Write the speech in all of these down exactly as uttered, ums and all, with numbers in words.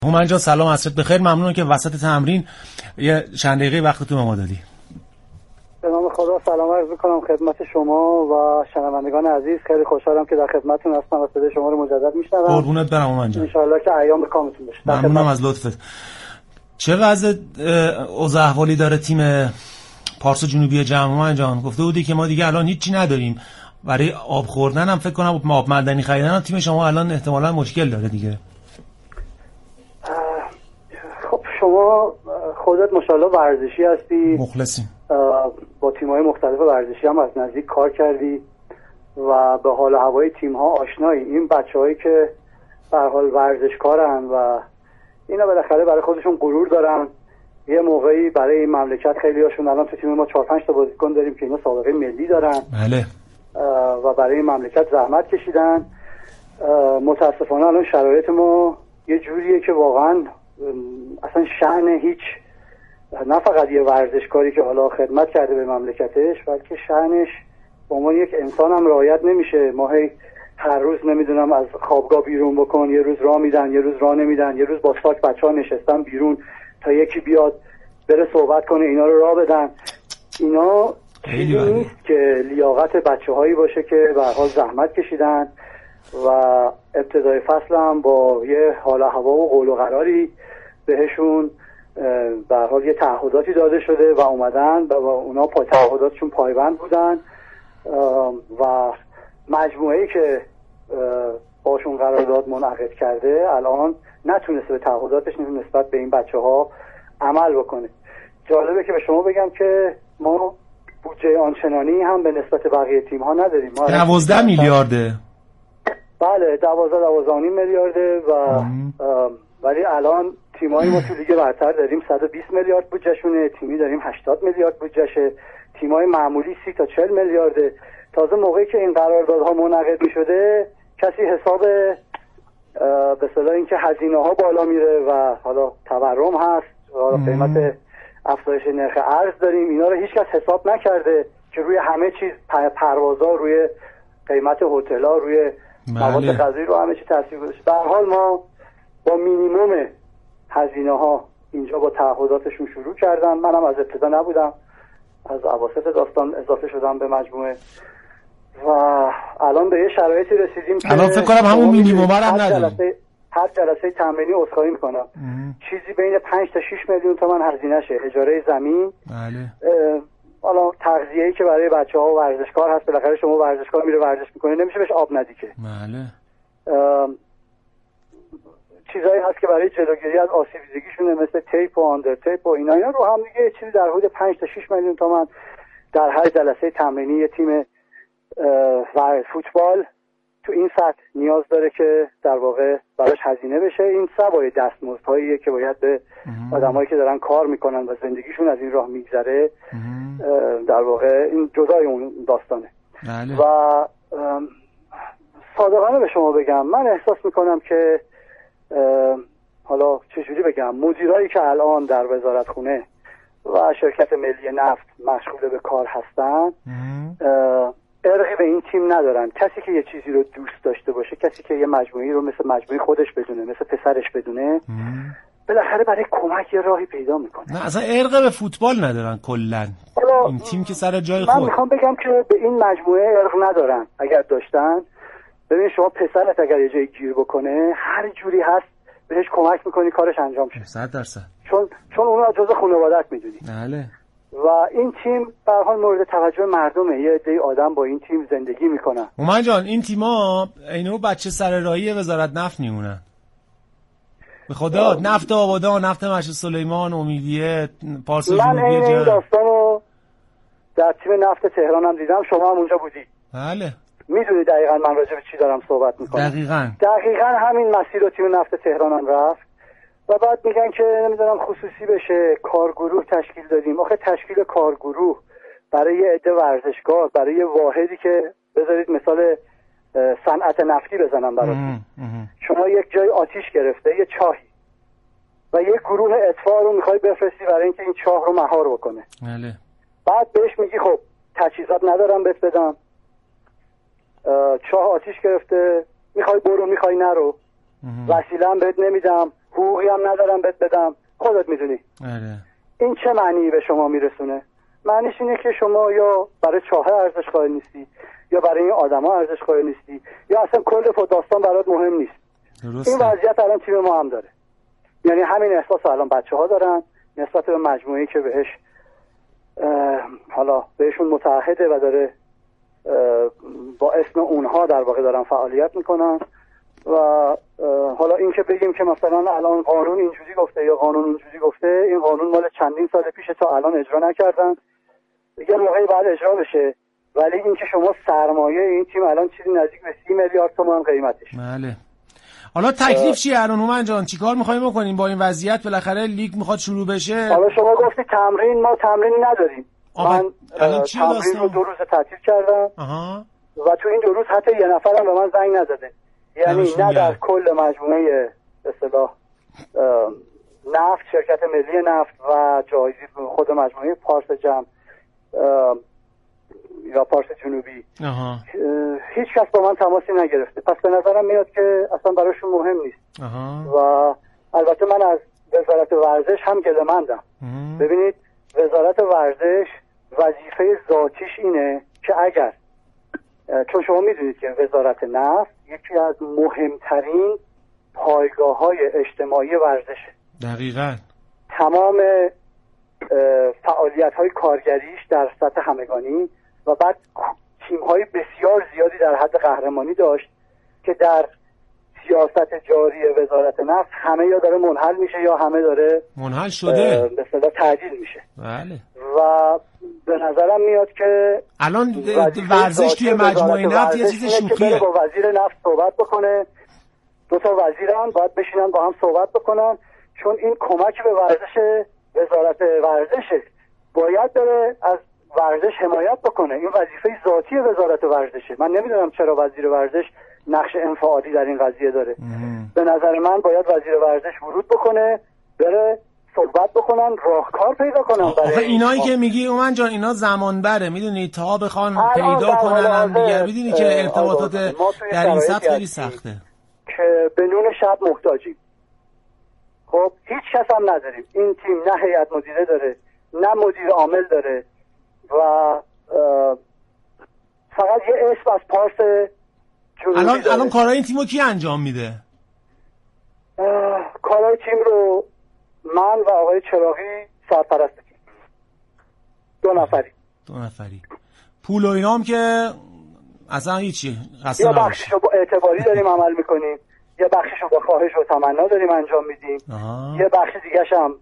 هومن جان سلام، عصرت بخیر. ممنونم که وسط تمرین یه چند دقیقه وقتتون به ما دادی. به نام خدا سلام عرض می‌کنم خدمت شما و شنوندگان عزیز. خیلی خوشحالم که در خدمتتون هستم و صدای شما رو مجدد میشنوم. قربونت برم هومن جان. ان شاءالله که ایام به کامتون بشه. ممنونم از لطفت. چه وضع اوضاع احوالی داره تیم پارس جنوبی جمع؟ هومن جان گفته بودی که ما دیگه الان هیچی نداریم برای آب خوردن، هم فکر کنم آب معدنی خریدن هم تیم شما الان احتمالاً مشکل داره دیگه. خب شما خودت ماشاءالله ورزشی هستی، مخلصیم، با تیم‌های مختلف ورزشی هم از نزدیک کار کردی و به حال و هوای تیم‌ها آشنایی. این بچه‌هایی که به هر حال ورزشکارن و اینا بالاخره برای خودشون غرور دارن. یه موقعی برای این مملکت خیلی هاشون، الان تو تیم ما چهار پنج تا بازیکن داریم که اینا سابقه ملی دارن. بله. و برای این مملکت زحمت کشیدن. متاسفانه الان شرایط ما یه جوریه که واقعا اصلا شأن هیچ، نه فقط یه ورزشکاری که حالا خدمت کرده به مملکتش، بلکه شأنش به عنوان یک انسان هم رعایت نمیشه. ما هی هر روز نمیدونم از خوابگاه بیرون بکن، یه روز راه میدن، یه روز راه نمیدن، یه روز با ساک بچه‌ها نشستن بیرون تا یکی بیاد بره صحبت کنه اینا رو راه بدن. اینا چیزی نیست که لیاقت بچه‌هایی باشه که به هر حال زحمت کشیدن و ابتدای فصل هم با یه حال و هوا و قول و قراری بهشون به هر حال یه تعهداتی داده شده و اومدن و اونا پای تعهداتشون پایبند بودن و مجموعه‌ای که باشون قرارداد منعقد کرده الان نتونسته به تعهداتش نسبت به این بچه‌ها عمل بکنه. جالبه که به شما بگم که ما بودجه آنچنانی هم به نسبت بقیه تیم‌ها نداریم. دوازده میلیارده. بله دوازده دوازده و نیم میلیارده و ولی الان تیمایی ما تو لیگ برتر داریم صد و بیست میلیارد بودجهشونه، تیمی داریم هشتاد میلیارد بودجهشه، تیمای معمولی سی تا چهل میلیارده. تازه موقعی که این قراردادها منعقد می‌شده کسی حساب به اصطلاح اینکه هزینه‌ها بالا میره و حالا تورم هست و قیمت افزایش نرخ ارز داریم، اینا رو هیچ کس حساب نکرده که روی همه چیز، پروازها، روی قیمت هتل‌ها، روی مواد غذایی رو همه چی تاثیر گذاشته. به هر حال ما با مینیمم هزینه‌ها اینجا با تعهداتشون شروع کردن. منم از ابتدا نبودم، از اواسط داستان اضافه شدم به مجموعه و الان به یه شرایطی رسیدیم که الان فکر کنم همون مینیمم هم نداریم. هر جلسه تمرینی عذرخواهی میکنم چیزی بین پنج تا شش میلیون تومان هزینه شه، اجاره زمین. بله. حالا تغذیه‌ای که برای بچه‌ها ورزشکار هست، بالاخره شما ورزشکار میره ورزش میکنه نمیشه بهش آب ندی که. بله. چیزایی هست که برای جلوگیری از آسیب دیدگیشونه مثل تیپ و آندر تیپ و اینا اینا رو هم دیگه چیزی در حدود پنج تا شش میلیون تومان در هر جلسه تمرینی یه تیم ورزش فوتبال تو این سطح نیاز داره که در واقع براش هزینه بشه. این سوای دستمزدهاییه که باید به آدمایی که دارن کار میکنن و زندگیشون از این راه میگذره در واقع این جدای اون داستانه. بله. و صادقانه به شما بگم من احساس میکنم که حالا چجوری بگم مدیرایی که الان در وزارتخونه و شرکت ملی نفت مشغول به کار هستن ارقی به این تیم ندارن. کسی که یه چیزی رو دوست داشته باشه، کسی که یه مجموعی رو مثل مجموعی خودش بدونه، مثل پسرش بدونه، بالاخره برای کمک یه راهی پیدا میکنه. نه اصلا ارق به فوتبال ندارن کلا. این تیم که سر جای خود. من میخوام بگم که به این مجموعه ارق ندارن. اگر داشتن، ببین شما پسرت اگر یه جایی گیر بکنه هر جوری هست بهش کمک میکنی کارش انجام شه. صد درصد. چون چون اونو از جزء خانواده‌ات میدونی. بله. و این تیم به هر حال مورد توجه مردمه. یه عده آدم با این تیم زندگی میکنن. هومن جان این تیم‌ها اینو بچه سر راهی وزارت نفت میمونن. به خدا نفت آبادان، نفت مشهد سلیمان، امیدیه، پارس جنوبی. من این داستانو در تیم نفت تهران هم دیدم، شما هم اونجا بودی. بله. میدونی دقیقاً من راجع به چی دارم صحبت میکنم. دقیقاً. دقیقاً همین مسیر رو تیم نفت تهران هم رفت و بعد میگن که نمیدونم خصوصی بشه، کارگروه تشکیل دادیم. آخه تشکیل کارگروه برای یه عده ورزشکار، برای یه واحدی که بذارید مثال صنعت نفتی بزنم براتون، شما یک جای آتیش گرفته، یه چاهی و یک گروه اطفاء رو میخوای بفرستی برای اینکه این چاه رو مهار بکنه. بله. بعد بهش میگی خب تجهیزات ندارم بهت بدم، چاه آتیش گرفته، میخوای برو میخوای نرو. وسیله هم بهت نمیدم، حقوقی هم ندارم بهت بدم، خودت میدونی. آره. این چه معنی به شما میرسونه؟ معنیش اینه که شما یا برای چاهه ارزش قائل نیستی، یا برای این آدما ارزش قائل نیستی، یا اصلا کل داستان برات مهم نیست. درسته. این وضعیت الان تیم ما هم داره. یعنی همین احساس الان بچه‌ها دارن نسبت به مجموعه‌ای که بهش حالا بهشون متعهده و داره با اسم اونها در واقع دارن فعالیت میکنن. و حالا این که بگیم که مثلا الان قانون اینجوری گفته یا قانون اونجوری گفته، این قانون مال چندین سال پیشه، تا الان اجرا نکردن، دیگه موقعی بعد اجرا بشه. ولی این که شما سرمایه این تیم الان چیزی نزدیک به سی میلیارد تومان قیمتش. بله. حالا تکلیف چیه الان هومن جان؟ چیکار می‌خوایم بکنیم با این وضعیت؟ بالاخره لیگ میخواد شروع بشه. حالا شما گفتی تمرین، ما تمرینی نداریم. من تمرین رو دو روز تعطیل کردم. آها. و تو این دو روز حتی یه نفرم به من زنگ نزده. یعنی نه در کل مجموعه به اصطلاح نفت، شرکت ملی نفت و جایزی خود مجموعه پارس جمع یا پارس جنوبی، آها. هیچ کس با من تماسی نگرفته. پس به نظرم میاد که اصلا براشون مهم نیست. آها. و البته من از وزارت ورزش هم گله‌مندم. ببینید وزارت ورزش وظیفه ذاتیش اینه که اگر، چون شما میدونید که وزارت نفت یکی از مهمترین پایگاه‌های اجتماعی ورزشه. دقیقاً. تمام فعالیت‌های کارگریش در سطح همگانی و بعد تیم‌های بسیار زیادی در حد قهرمانی داشت که در سیاست جاری وزارت نفت همه یا داره منحل میشه یا همه داره منحل شده، به اصطلاح تعدیل میشه. بله. و به نظرم میاد که الان ورزش توی مجموعه نفت یه چیز شوخیه. با وزیر نفت صحبت بکنه، دو تا وزیران باید بشینن با هم صحبت بکنن، چون این کمک به ورزش وزارت ورزشه، باید بره از ورزش حمایت بکنه. این وظیفه ذاتی وزارت ورزشه. من نمیدونم چرا وزیر ورزش نقش انفعالی در این قضیه داره. به نظر من باید وزیر ورزش ورود بکنه، بره صحبت بکنن، راهکار پیدا کنن. آخه اینایی که میگی اومن جان اینا زمان بره، میدونی تا بخوان پیدا کنن هم دیگر، میدونی که ارتباطات در این سطح خیلی سخته که به نون شب محتاجیم. خب هیچ کس هم نداریم. این تیم نه هیئت مدیره داره، نه مدیر عامل داره و فقط یه اسم از پارس جنوبی الان داره. الان کارهای این تیمو کی انجام میده؟ کارهای تیم رو من و آقای چراغی سرپرست تیم، دو نفری دو نفری پول و اینام که اصلا هیچی، یه بخششو با اعتباری داریم عمل میکنیم، یه بخششو با خواهش و تمنا داریم انجام میدیم، یه بخش دیگه‌ش هم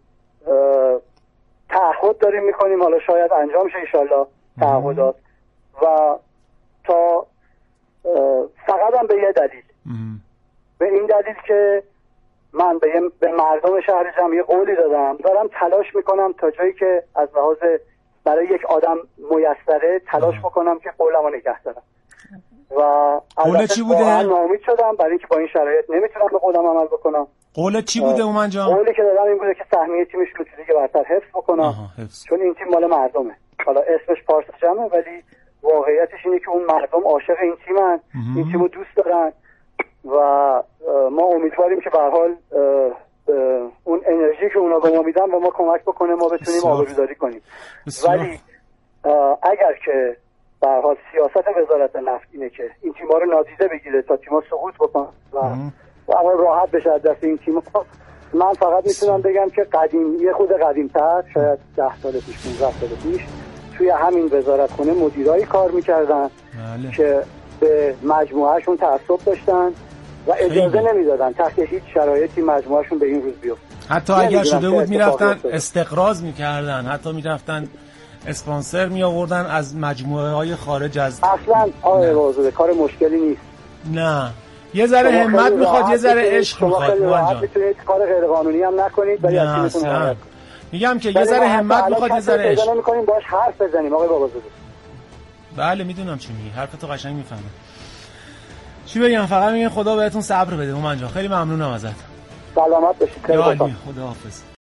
تعهد داریم میکنیم، حالا شاید انجام شه انشالله تعهدات. و تا فقط هم به یه دلیل ام. به این دلیل که من به, به مردم شهر جمع یه قولی دادم، دارم تلاش میکنم تا جایی که از لحاظ برای یک آدم میسره تلاش ام. بکنم که قولمو نگه دارم. و قول چی بوده؟ واقعا ناامید شدم برای اینکه با این شرایط نمیتونم به قولم عمل بکنم. قول چی بوده اومن جان؟ قولی که دادم این بوده که سهمیه تیمش رو تو لیگ برتر حفظ بکنم. آها، حفظ. چون این تیم مال مردمه. حالا اسمش پارس جمعه ولی واقعیتش اینه که اون مردم عاشق این تیمن، این تیمو دوست دارن و ما امیدواریم که به هر حال اون انرژی که اونا به ما میدن به ما کمک بکنه، ما بتونیم آبروداری کنیم. بسیار. ولی اگر که به هر حال سیاست وزارت نفت اینه که این تیم‌ها رو نادیده بگیره تا تیم‌ها سقوط بکنن و به هر حال راحت بشه از دست این تیم‌ها، من فقط میتونم بگم که قدیم یه خود قدیم‌تر، شاید ده سال پیش پانزده سال پیش توی همین وزارتخونه مدیرایی کار میکردن بله. که به مجموعهشون تعصب داشتن و اجازه نمیدادن تحت هیچ شرایطی مجموعهشون به این روز بیفته. حتی اگر شده بود میرفتن استقراض میکردن، حتی میرفتن اسپانسر میآوردن از مجموعه های خارج از اصلا. آره واضحه کار مشکلی نیست. نه یه ذره همت میخواد، یه ذره عشق میخواد. شما میتونید کار غیر قانونی هم نکنید ولی از تیمتون میگم که یه ذره همت میخواد، یه ذره عشق. می‌کنیم باهاش حرف بزنیم آقای بابازاده. بله میدونم چی میگی، حرفتو قشنگ میفهمم. چی بگم، فقط میگم خدا بهتون صبر بده اومن جان. خیلی ممنونم ازت. سلامت باشید. خدا حافظ.